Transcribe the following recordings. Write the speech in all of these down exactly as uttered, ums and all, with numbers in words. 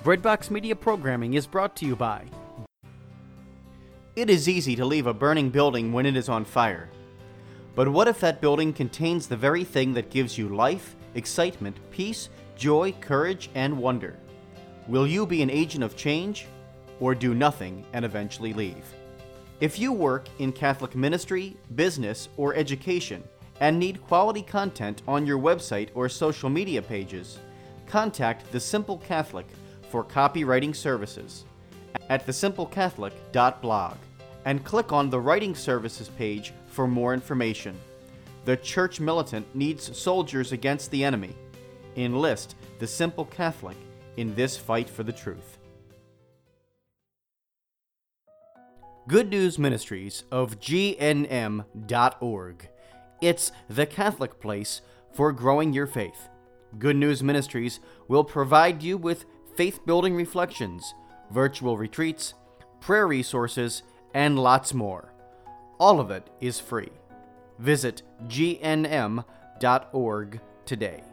Breadbox Media programming is brought to you by. It is easy to leave a burning building when it is on fire. But what if that building contains the very thing that gives you life, excitement, peace, joy, courage, and wonder? Will you be an agent of change, or do nothing and eventually leave? If you work in Catholic ministry, business, or education and need quality content on your website or social media pages, contact The Simple Catholic for copywriting services at the simple catholic dot blog and click on the Writing Services page for more information. The Church Militant needs soldiers against the enemy. Enlist The Simple Catholic in this fight for the truth. Good News Ministries of G N M dot org. It's the Catholic place for growing your faith. Good News Ministries will provide you with faith-building reflections, virtual retreats, prayer resources, and lots more. All of it is free. Visit G N M dot org today.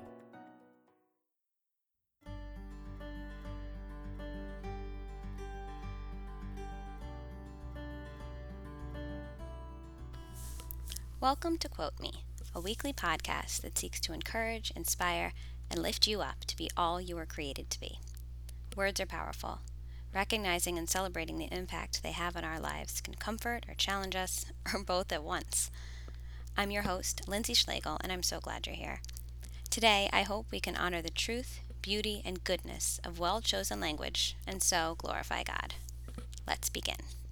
Welcome to Quote Me, a weekly podcast that seeks to encourage, inspire, and lift you up to be all you were created to be. Words are powerful. Recognizing and celebrating the impact they have on our lives can comfort or challenge us, or both at once. I'm your host, Lindsay Schlegel, and I'm so glad you're here. Today, I hope we can honor the truth, beauty, and goodness of well-chosen language, and so glorify God. Let's begin.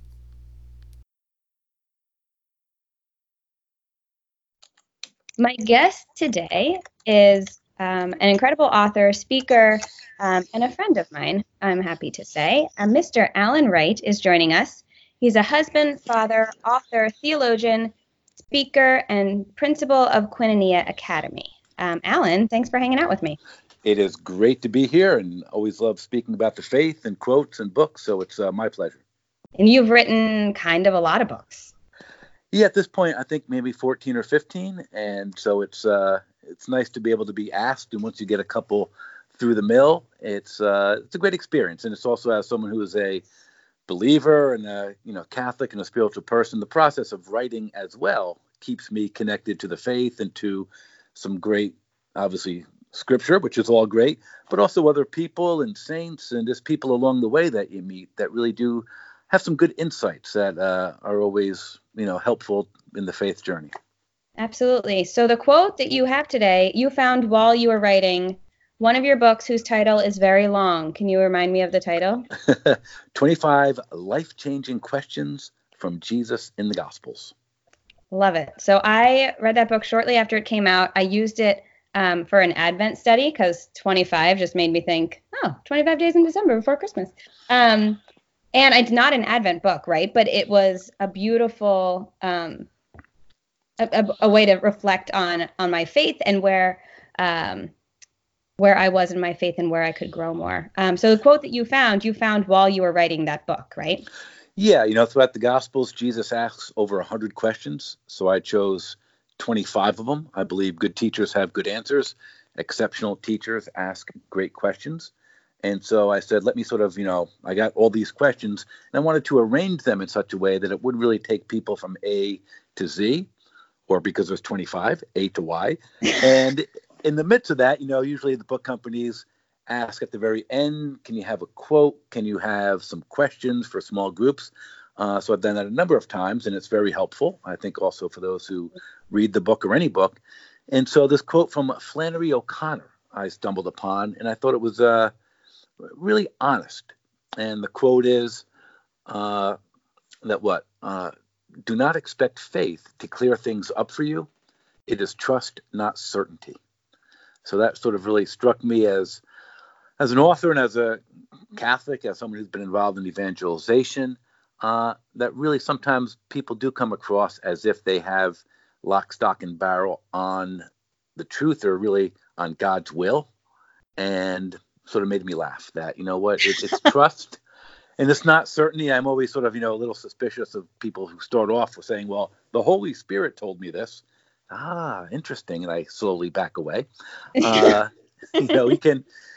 My guest today is um, an incredible author, speaker, um, and a friend of mine, I'm happy to say. Uh, Mister Alan Wright is joining us. He's a husband, father, author, theologian, speaker, and principal of Koinonia Academy. Um, Alan, thanks for hanging out with me. It is great to be here, and always love speaking about the faith and quotes and books, so it's uh, my pleasure. And you've written kind of a lot of books. Yeah, at this point, I think maybe fourteen or fifteen, and so it's uh, it's nice to be able to be asked, and once you get a couple through the mill, it's uh, it's a great experience, and it's also as someone who is a believer and a you know Catholic and a spiritual person, the process of writing as well keeps me connected to the faith and to some great, obviously, scripture, which is all great, but also other people and saints and just people along the way that you meet that really do have some good insights that uh, are always, you know, helpful in the faith journey. Absolutely. So the quote that you have today, you found while you were writing one of your books whose title is very long. Can you remind me of the title? twenty-five Life-Changing Questions from Jesus in the Gospels. Love it. So I read that book shortly after it came out. I used it um, for an Advent study because twenty-five just made me think, oh, twenty-five days in December before Christmas. Um, And it's not an Advent book, right? But it was a beautiful um, a, a, a way to reflect on on my faith and where um, where I was in my faith and where I could grow more. Um, so the quote that you found, you found while you were writing that book, right? Yeah, you know, throughout the Gospels, Jesus asks over one hundred questions. So I chose twenty-five of them. I believe good teachers have good answers. Exceptional teachers ask great questions. And so I said, let me sort of, you know, I got all these questions, and I wanted to arrange them in such a way that it would really take people from A to Z, or because there's twenty-five, A to Y. And in the midst of that, you know, usually the book companies ask at the very end, can you have a quote? Can you have some questions for small groups? Uh, so I've done that a number of times, and it's very helpful, I think, also for those who read the book or any book. And so this quote from Flannery O'Connor I stumbled upon, and I thought it was uh, really honest. And the quote is uh, that what? Uh, Do not expect faith to clear things up for you. It is trust, not certainty. So that sort of really struck me as as an author and as a Catholic, as someone who's been involved in evangelization, uh, that really sometimes people do come across as if they have lock, stock, and barrel on the truth or really on God's will. And sort of made me laugh that, you know what, it, it's trust and it's not certainty. I'm always sort of, you know, a little suspicious of people who start off with saying, well, the Holy Spirit told me this. Ah, interesting. And I slowly back away. Uh, you know, you can,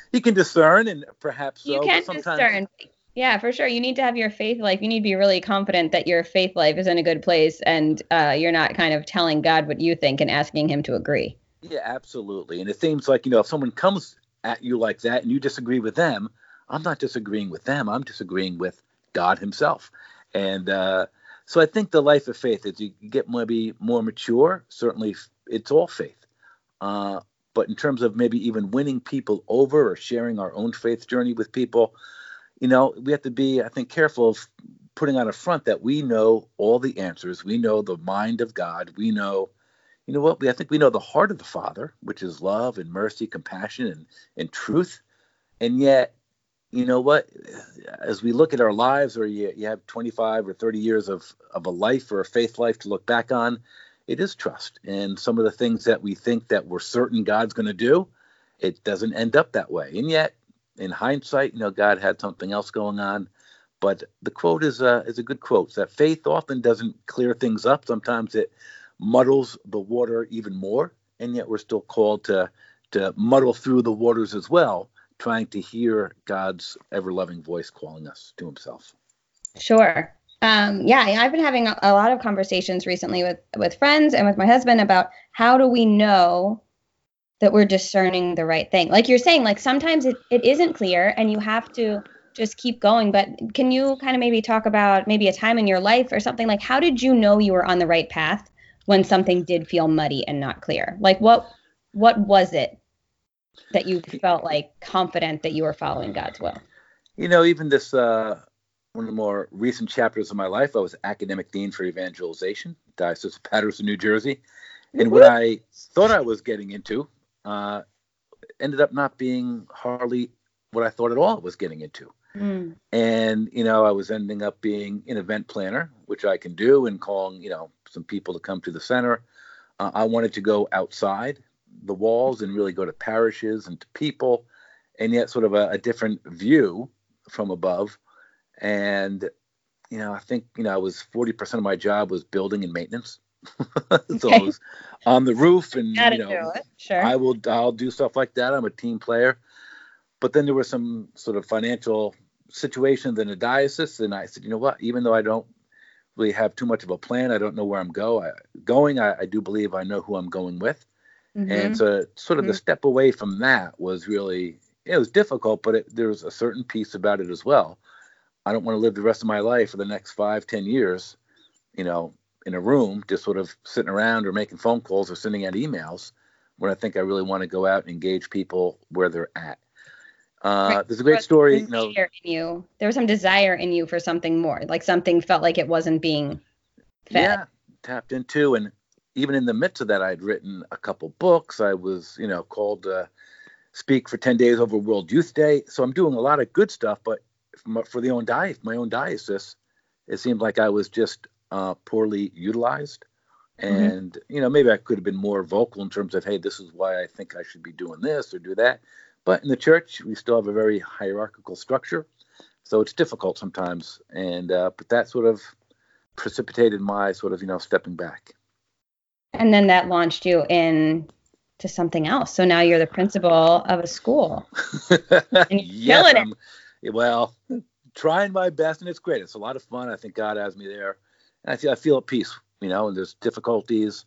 you can discern, and perhaps so, You can but sometimes, discern. Yeah, for sure. You need to have your faith life. You need to be really confident that your faith life is in a good place, and uh, you're not kind of telling God what you think and asking him to agree. Yeah, absolutely. And it seems like, you know, if someone comes at you like that and you disagree with them, I'm not disagreeing with them. I'm disagreeing with God himself. And uh, so I think the life of faith, as you get maybe more mature, certainly it's all faith. Uh, but in terms of maybe even winning people over or sharing our own faith journey with people, you know, we have to be, I think, careful of putting on a front that we know all the answers. We know the mind of God. We know, you know what, we, I think we know the heart of the Father, which is love and mercy, compassion, and, and truth. And yet, you know what, as we look at our lives, or you, you have twenty-five or thirty years of, of a life or a faith life to look back on, it is trust. And some of the things that we think that we're certain God's going to do, it doesn't end up that way. And yet, in hindsight, you know, God had something else going on. But the quote is a, is a good quote. It's that faith often doesn't clear things up. Sometimes it muddles the water even more. And yet we're still called to, to muddle through the waters as well, trying to hear God's ever-loving voice calling us to himself. Sure. Um, yeah, I've been having a, a lot of conversations recently with, with friends and with my husband about how do we know that we're discerning the right thing. Like you're saying, like sometimes it, it isn't clear and you have to just keep going. But can you kind of maybe talk about maybe a time in your life or something, like how did you know you were on the right path when something did feel muddy and not clear? Like what what was it that you felt like confident that you were following God's will? You know, even this, uh, one of the more recent chapters of my life, I was academic dean for evangelization, Diocese of Paterson, New Jersey. And what I thought I was getting into uh, ended up not being hardly what I thought at all I was getting into. Mm. And, you know, I was ending up being an event planner, which I can do, and calling, you know, some people to come to the center. Uh, I wanted to go outside the walls and really go to parishes and to people, and yet sort of a, a different view from above. And, you know, I think, you know, I was forty percent of my job was building and maintenance. So Okay. I was on the roof, and, Gotta you know, do it. Sure. I will, I'll do stuff like that. I'm a team player. But then there were some sort of financial situations in the diocese, and I said, you know what, even though I don't really have too much of a plan, I don't know where I'm go, I, going, I, I do believe I know who I'm going with. Mm-hmm. And so sort of mm-hmm. the step away from that was really, it was difficult, but it, there was a certain piece about it as well. I don't want to live the rest of my life for the next five, ten years, you know, in a room, just sort of sitting around or making phone calls or sending out emails, where I think I really want to go out and engage people where they're at. Uh, right. There's a great story. You know, in you. There was some desire in you for something more, like something felt like it wasn't being fed. Yeah, tapped into. And even in the midst of that, I'd written a couple books. I was, you know, called to speak for ten days over World Youth Day. So I'm doing a lot of good stuff, but for the own di- my own diocese, it seemed like I was just uh, poorly utilized. And, mm-hmm. you know, maybe I could have been more vocal in terms of, hey, this is why I think I should be doing this or do that. But in the church, we still have a very hierarchical structure, so it's difficult sometimes. And uh, but that sort of precipitated my sort of, you know, stepping back. And then that launched you in to something else. So now you're the principal of a school. And you're yes, killing it. Well, trying my best, and it's great. It's a lot of fun. I think God has me there, and I feel I feel at peace. You know, and there's difficulties.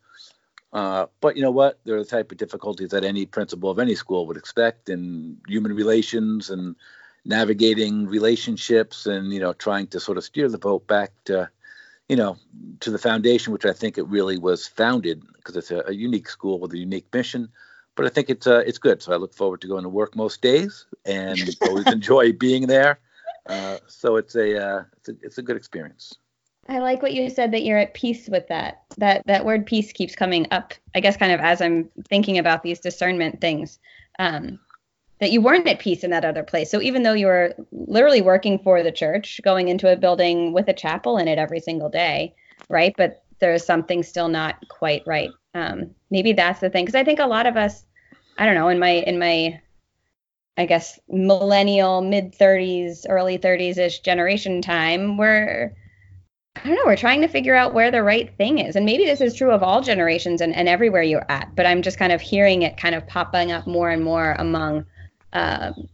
Uh, but you know what? They're the type of difficulties that any principal of any school would expect, in human relations and navigating relationships, and, you know, trying to sort of steer the boat back to, you know, to the foundation, which I think it really was founded, because it's a, a unique school with a unique mission. But I think it's uh, it's good. So I look forward to going to work most days, and always enjoy being there. Uh, so it's a, uh, it's a it's a good experience. I like what you said, that you're at peace with that. That that word peace keeps coming up, I guess, kind of as I'm thinking about these discernment things, um, that you weren't at peace in that other place. So even though you were literally working for the church, going into a building with a chapel in it every single day, right? But there's something still not quite right. Um, maybe that's the thing. Because I think a lot of us, I don't know, in my, in my, I guess, millennial, mid thirties, early thirties-ish generation time, we're, I don't know, we're trying to figure out where the right thing is. And maybe this is true of all generations and, and everywhere you're at, but I'm just kind of hearing it kind of popping up more and more among um,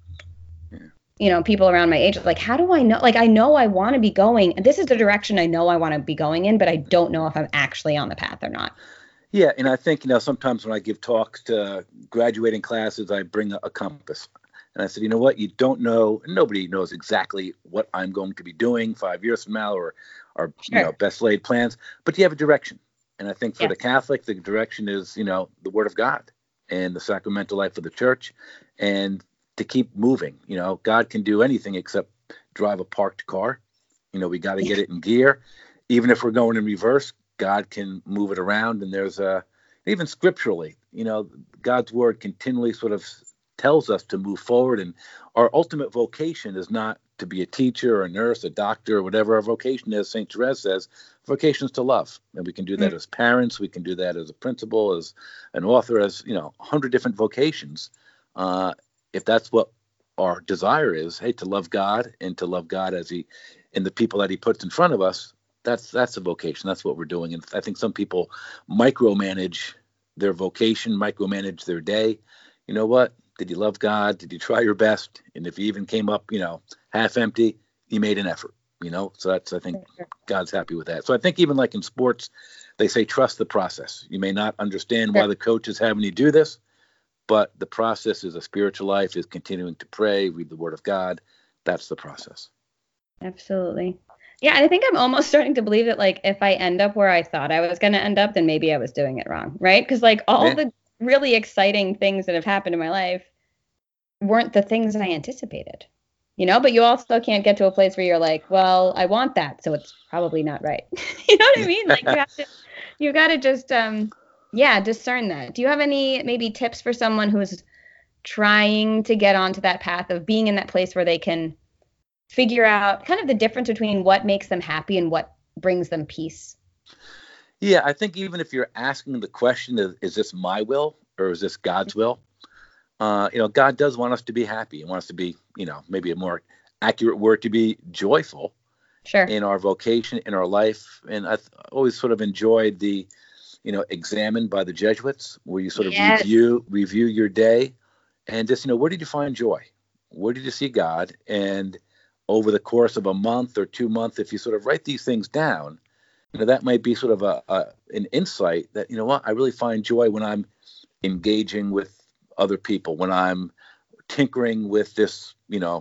you know, people around my age, like, how do I know? Like, I know I want to be going, and this is the direction I know I want to be going in, but I don't know if I'm actually on the path or not. Yeah, and I think, you know, sometimes when I give talks to graduating classes, I bring a, a compass. And I said, you know what, you don't know, nobody knows exactly what I'm going to be doing five years from now or, or Sure. you know, best laid plans, but you have a direction. And I think for Yeah. the Catholic, the direction is, you know, the Word of God and the sacramental life of the church, and to keep moving. You know, God can do anything except drive a parked car. You know, we got to get it in gear. Even if we're going in reverse, God can move it around. And there's a, even scripturally, you know, God's word continually sort of tells us to move forward. And our ultimate vocation is not to be a teacher or a nurse, a doctor, or whatever our vocation is. Saint Therese says, vocation is to love. And we can do that Mm. as parents. We can do that as a principal, as an author, as, you know, a hundred different vocations. Uh, if that's what our desire is, hey, to love God and to love God as he, and the people that he puts in front of us, that's that's a vocation. That's what we're doing. And I think some people micromanage their vocation, micromanage their day. You know what? Did you love God? Did you try your best? And if you even came up, you know, half empty, you made an effort, you know? So that's, I think God's happy with that. So I think even like in sports, they say, trust the process. You may not understand why the coach is having you do this, but the process is a spiritual life, is continuing to pray, read the word of God. That's the process. Absolutely. Yeah, I think I'm almost starting to believe that, like, if I end up where I thought I was going to end up, then maybe I was doing it wrong, right? Because, like, all Yeah. the really exciting things that have happened in my life weren't the things I anticipated, you know? But you also can't get to a place where you're like, well, I want that, so it's probably not right. You know what I mean? Like, you have to, you got to just, um, yeah, discern that. Do you have any maybe tips for someone who's trying to get onto that path of being in that place where they can figure out kind of the difference between what makes them happy and what brings them peace? Yeah, I think even if you're asking the question, is, is this my will or is this God's will? Uh, you know, God does want us to be happy. He wants us to be, you know, maybe a more accurate word, to be joyful Sure. in our vocation, in our life. And I've always sort of enjoyed the, you know, examined by the Jesuits, where you sort of Yes. review review your day and just, you know, where did you find joy? Where did you see God? And over the course of a month or two months, if you sort of write these things down, you know, that might be sort of a, a an insight that, you know what, I really find joy when I'm engaging with other people, when I'm tinkering with this, you know,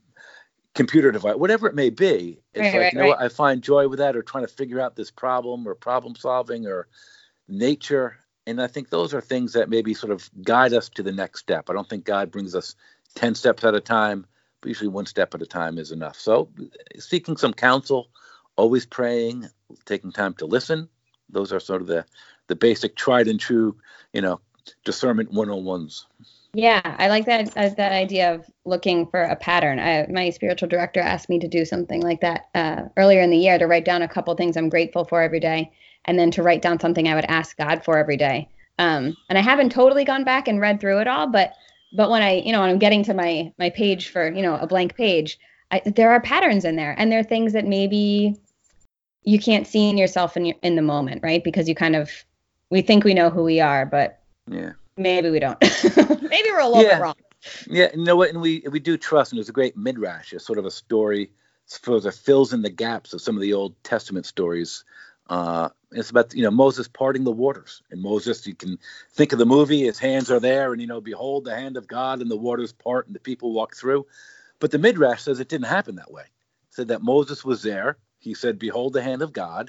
computer device, whatever it may be. It's Right, like, right, you know right. what, I find joy with that, or trying to figure out this problem or problem solving or nature. And I think those are things that maybe sort of guide us to the next step. I don't think God brings us ten steps at a time, but usually one step at a time is enough. So seeking some counsel, always praying, taking time to listen. Those are sort of the, the basic tried and true, you know, discernment one oh ones. Yeah, I like that uh, that idea of looking for a pattern. I, my spiritual director asked me to do something like that uh, earlier in the year, to write down a couple things I'm grateful for every day, and then to write down something I would ask God for every day. Um, and I haven't totally gone back and read through it all, but but when I, you know, when I'm getting to my my page for, you know, a blank page, I, there are patterns in there, and there are things that maybe you can't see in yourself in your, in the moment, right? Because you kind of, we think we know who we are, but Yeah. maybe we don't. Maybe we're a little Yeah. bit wrong. Yeah, you know what? And we we do trust, and there's a great midrash, it's sort of a story, sort of fills in the gaps of some of the Old Testament stories. Uh, it's about, you know, Moses parting the waters, and Moses, you can think of the movie, his hands are there, and, you know, behold the hand of God, and the waters part, and the people walk through. But the midrash says it didn't happen that way. It said that Moses was there. He said, "Behold the hand of God,"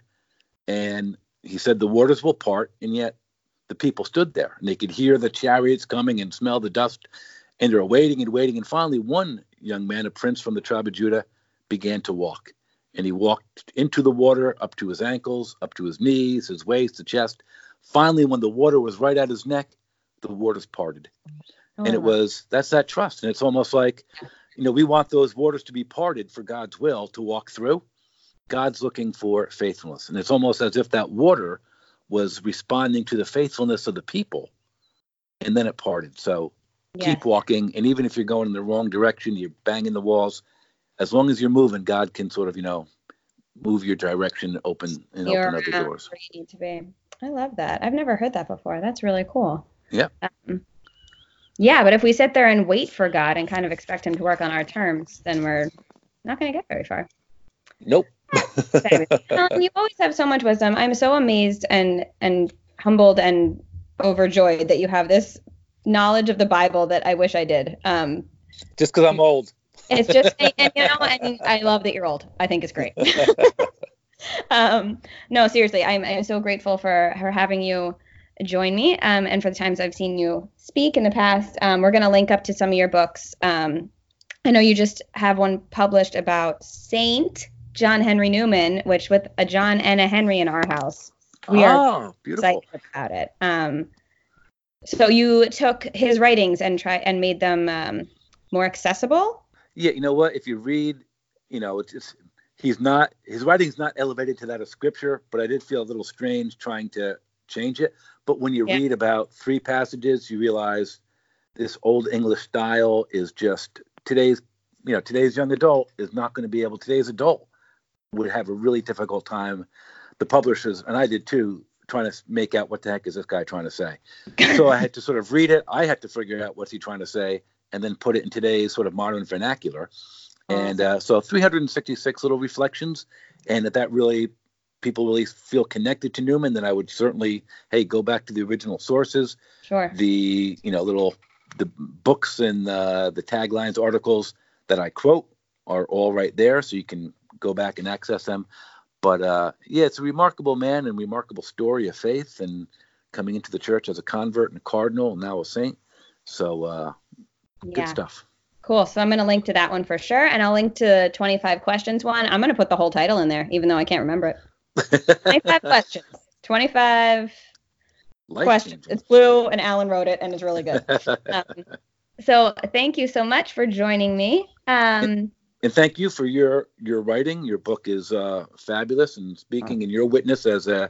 and he said the waters will part, and yet the people stood there, and they could hear the chariots coming and smell the dust. And they're waiting and waiting. And finally, one young man, a prince from the tribe of Judah, began to walk. And he walked into the water up to his ankles, up to his knees, his waist, the chest. Finally, when the water was right at his neck, the waters parted. Oh, And it was, that's that trust. And it's almost like, you know, we want those waters to be parted for God's will to walk through. God's looking for faithfulness. And it's almost as if that water was responding to the faithfulness of the people. And then it parted. So, yes. keep walking, and even if you're going in the wrong direction, you're banging the walls, as long as you're moving, God can sort of, you know, move your direction, open and You're open other around doors. where you need to be. I love that. I've never heard that before. That's really cool. Yeah. Um, Yeah, but if we sit there and wait for God and kind of expect him to work on our terms, then we're not going to get very far. Nope. um, you always have so much wisdom. I'm so amazed and and humbled and overjoyed that you have this knowledge of the Bible that I wish I did. Um, just because I'm old. It's just, and, and, you know, and I love that you're old. I think it's great. um, no, seriously, I'm, I'm so grateful for her having you join me, um, and for the times I've seen you speak in the past. Um, we're going to link up to some of your books. Um, I know you just have one published about Saint John Henry Newman, which with a John and a Henry in our house, we oh, are beautiful. excited about it. Um, so you took his writings and try and made them um, more accessible. Yeah, you know what? If you read, you know, it's, it's he's not his writing's not elevated to that of scripture, but I did feel a little strange trying to change it. But when you Yeah. read about three passages, you realize this old English style is just today's, you know, today's young adult is not going to be able. Today's adult would have a really difficult time. The publishers, and I did too, trying to make out what the heck is this guy trying to say. So I had to sort of read it. I had to figure out what's he trying to say, and then put it in today's sort of modern vernacular. And uh, so three hundred sixty-six little reflections. And if that really, people really feel connected to Newman, then I would certainly, hey, go back to the original sources. Sure. The, you know, little, the books and uh, the taglines, articles that I quote are all right there. So you can go back and access them. But uh, yeah, it's a remarkable man and remarkable story of faith and coming into the church as a convert and a cardinal and now a saint. So, uh, Good Yeah. stuff. Cool. So I'm going to link to that one for sure. And I'll link to twenty-five questions one. I'm going to put the whole title in there, even though I can't remember it. twenty-five questions. twenty-five Life questions. changing. It's blue and Alan wrote it and it's really good. um, so thank you so much for joining me. Um, And thank you for your, your writing. Your book is uh, fabulous, and speaking in your witness as a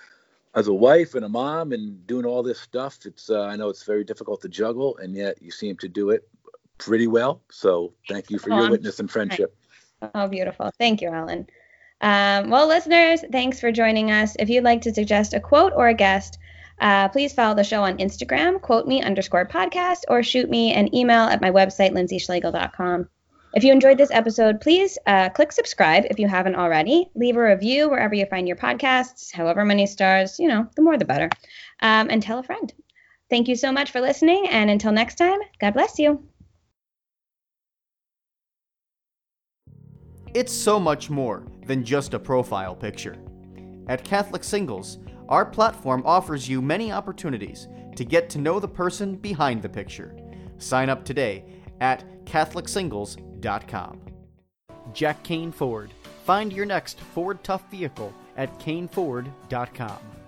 as a wife and a mom and doing all this stuff. It's uh, I know it's very difficult to juggle, and yet you seem to do it pretty well. So thank you for Oh, your I'm- witness and friendship. Oh, beautiful. Thank you, Alan. Um, well, listeners, thanks for joining us. If you'd like to suggest a quote or a guest, uh, please follow the show on Instagram, quote me underscore podcast, or shoot me an email at my website, lindsay schlegel dot com. If you enjoyed this episode, please uh, click subscribe if you haven't already. Leave a review wherever you find your podcasts, however many stars, you know, the more the better. Um, and tell a friend. Thank you so much for listening, and until next time, God bless you. It's so much more than just a profile picture. At Catholic Singles, our platform offers you many opportunities to get to know the person behind the picture. Sign up today at catholic singles dot com. Jack Kane Ford. Find your next Ford Tough vehicle at kane ford dot com.